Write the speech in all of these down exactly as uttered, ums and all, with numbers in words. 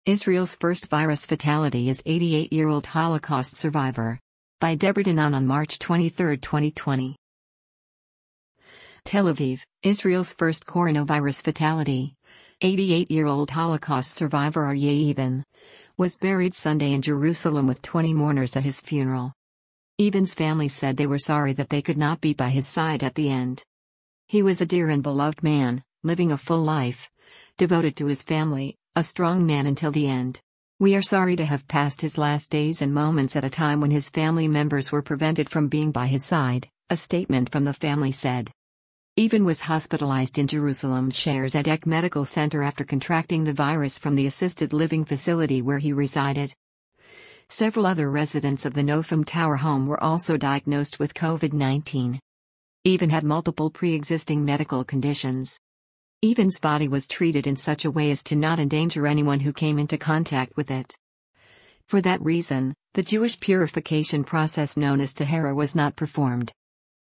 Israel's first virus fatality is eighty-eight-year-old Holocaust survivor. By Deborah Danon on March twenty-third, twenty twenty. Tel Aviv, Israel's first coronavirus fatality. eighty-eight-year-old Holocaust survivor Aryeh Eben was buried Sunday in Jerusalem with twenty mourners at his funeral. Eben's family said they were sorry that they could not be by his side at the end. He was a dear and beloved man, living a full life, devoted to his family, a strong man until the end. We are sorry to have passed his last days and moments at a time when his family members were prevented from being by his side, a statement from the family said. Eben was hospitalized in Jerusalem's Shaare Zedek Medical Center after contracting the virus from the assisted living facility where he resided. Several other residents of the Nofim Tower home were also diagnosed with COVID nineteen. Eben had multiple pre-existing medical conditions. Eben's body was treated in such a way as to not endanger anyone who came into contact with it. For that reason, the Jewish purification process known as Tahara was not performed.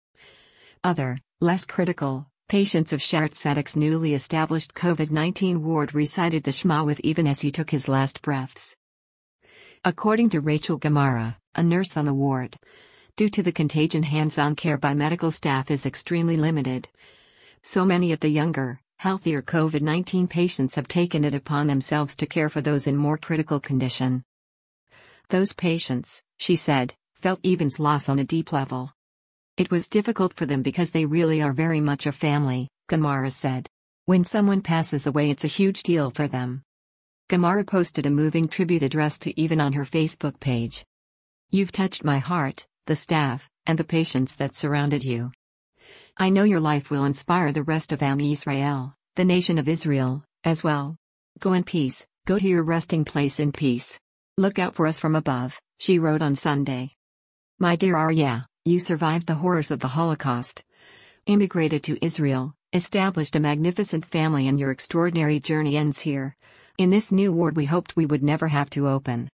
Other, less critical, patients of Shaare Zedek's newly established COVID nineteen ward recited the Shema with Eben as he took his last breaths. According to Rachel Gamara, a nurse on the ward, due to the contagion, hands-on care by medical staff is extremely limited. So many of the younger, healthier COVID nineteen patients have taken it upon themselves to care for those in more critical condition. Those patients, she said, felt Eben's loss on a deep level. It was difficult for them because they really are very much a family, Gamara said. When someone passes away, it's a huge deal for them. Gamara posted a moving tribute address to Eben on her Facebook page. You've touched my heart, the staff, and the patients that surrounded you. I know your life will inspire the rest of Am Yisrael, the nation of Israel, as well. Go in peace, go to your resting place in peace. Look out for us from above, she wrote on Sunday. My dear Aryeh, you survived the horrors of the Holocaust. Immigrated to Israel, established a magnificent family, and your extraordinary journey ends here. In this new ward we hoped we would never have to open.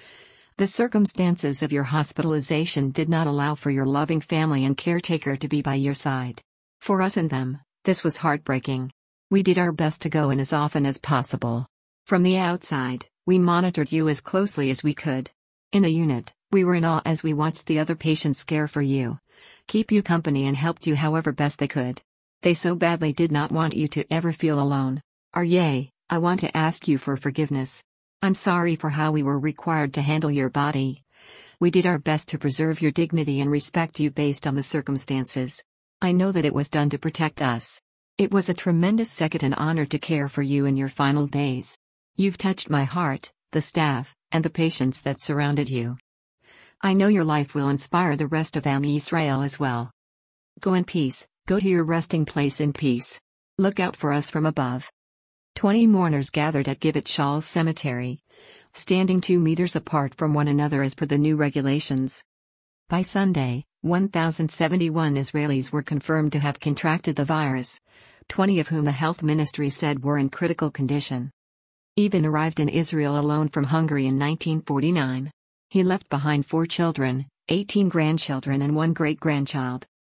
The circumstances of your hospitalization did not allow for your loving family and caretaker to be by your side. For us and them, this was heartbreaking. We did our best to go in as often as possible. From the outside, we monitored you as closely as we could. In the unit, we were in awe as we watched the other patients care for you, keep you company, and helped you however best they could. They so badly did not want you to ever feel alone. Aryeh, I want to ask you for forgiveness. I'm sorry for how we were required to handle your body. We did our best to preserve your dignity and respect you based on the circumstances. I know that it was done to protect us. It was a tremendous second and honor to care for you in your final days. You've touched my heart, the staff, and the patients that surrounded you. I know your life will inspire the rest of Am Yisrael as well. Go in peace, go to your resting place in peace. Look out for us from above. Twenty mourners gathered at Givat Shaul Cemetery, standing two meters apart from one another as per the new regulations. By Sunday, one thousand seventy-one Israelis were confirmed to have contracted the virus, twenty of whom the health ministry said were in critical condition. Eben arrived in Israel alone from Hungary in nineteen forty-nine. He left behind four children, eighteen grandchildren and one great-grandchild.